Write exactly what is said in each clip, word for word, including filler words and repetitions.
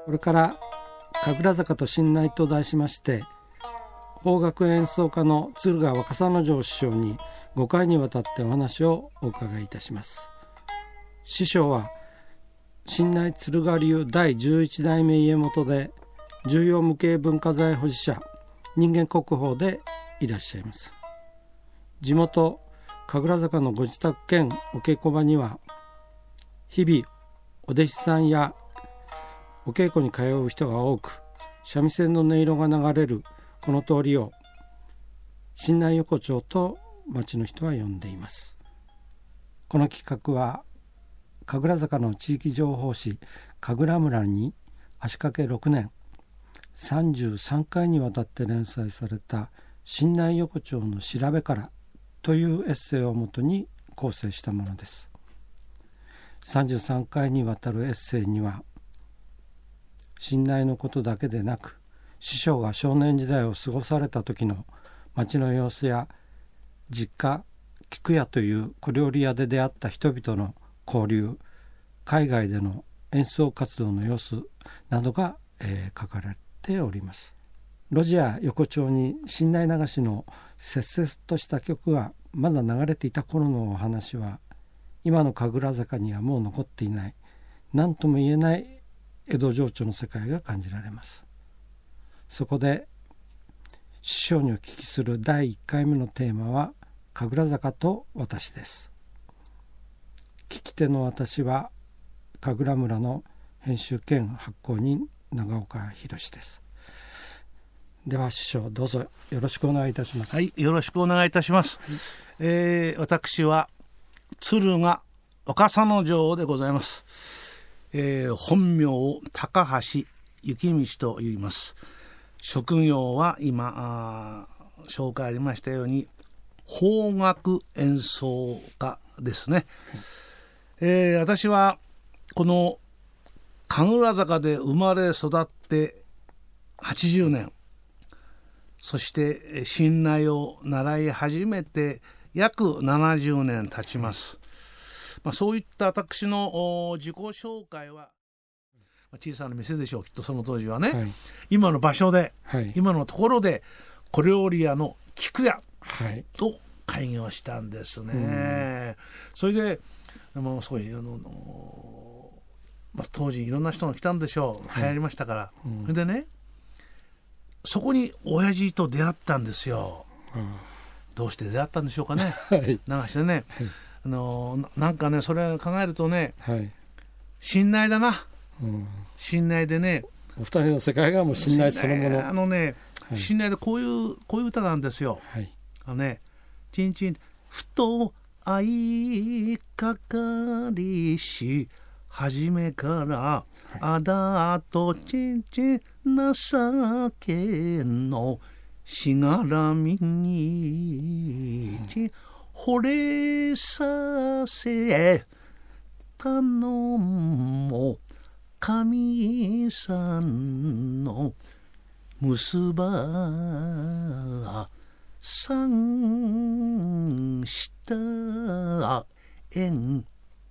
これから神楽坂と新内と題しまして、邦楽演奏家の敦賀若狭之丞師匠にごかいにわたってお話をお伺いいたします。師匠は新内敦賀流だいじゅういち代目家元で、重要無形文化財保持者、人間国宝でいらっしゃいます。地元神楽坂のご自宅兼お稽古場には、日々お弟子さんやお稽古に通う人が多く、三味線の音色が流れるこの通りを新内横丁と町の人は呼んでいます。この企画は神楽坂の地域情報誌神楽村に足掛けろくねん、さんじゅうさんかいにわたって連載された新内横丁の調べからというエッセイをもとに構成したものです。さんじゅうさんかいにわたるエッセイには、新内のことだけでなく、師匠が少年時代を過ごされた時の町の様子や、実家菊屋という小料理屋で出会った人々の交流、海外での演奏活動の様子などが、えー、書かれております。路地や横丁に新内流しのせっせとした曲がまだ流れていた頃のお話は、今の神楽坂にはもう残っていない、何とも言えない江戸情緒の世界が感じられます。そこで師匠にお聞きするだいいっかいめのテーマは、神楽坂と私です。聞き手の私は神楽村の編集兼発行人長岡博です。では師匠、どうぞよろしくお願いいたします。 はい、よろしくお願いいたします。はい、えー、私は敦賀若狭之丞でございます。えー、本名を高橋幸道と言います。職業は今紹介ありましたように邦楽演奏家ですね。えー、私はこの神楽坂で生まれ育ってはちじゅうねん、そして新内を習い始めて約ななじゅうねん経ちます。まあ、そういった私の自己紹介は、小さな店でしょう、きっとその当時はね、はい、今の場所で、はい、今のところで小料理屋の菊屋を開業したんですね。はい、それでもうすごいあの、まあ、当時いろんな人が来たんでしょう、はい、流行りましたから、うん、それでね、そこに親父と出会ったんですよ。うん、どうして出会ったんでしょうかね。はい、流してね、はい、あのなんかね、それを考えるとね、はい、信頼だな、うん、信頼でね、 お二人の世界がもう信頼そのもの。 あのね、はい、信頼でこういうこういう歌なんですよ。はい、あのね、ちんちんふと相かかりし初めから、はい、あだとちんちん情けのしがらみに、うん、惚れさせ頼も神さんの結ばさんした縁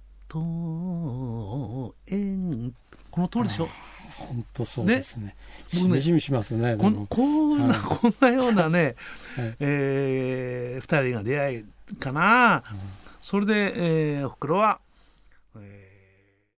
と縁、この通りでしょ。 本当そうですね。しみじみしますね。 こん、こんな、はい、こんなようなね、はい、えー、ふたりが出会いかな。うん、それで、えー、おふくろは、え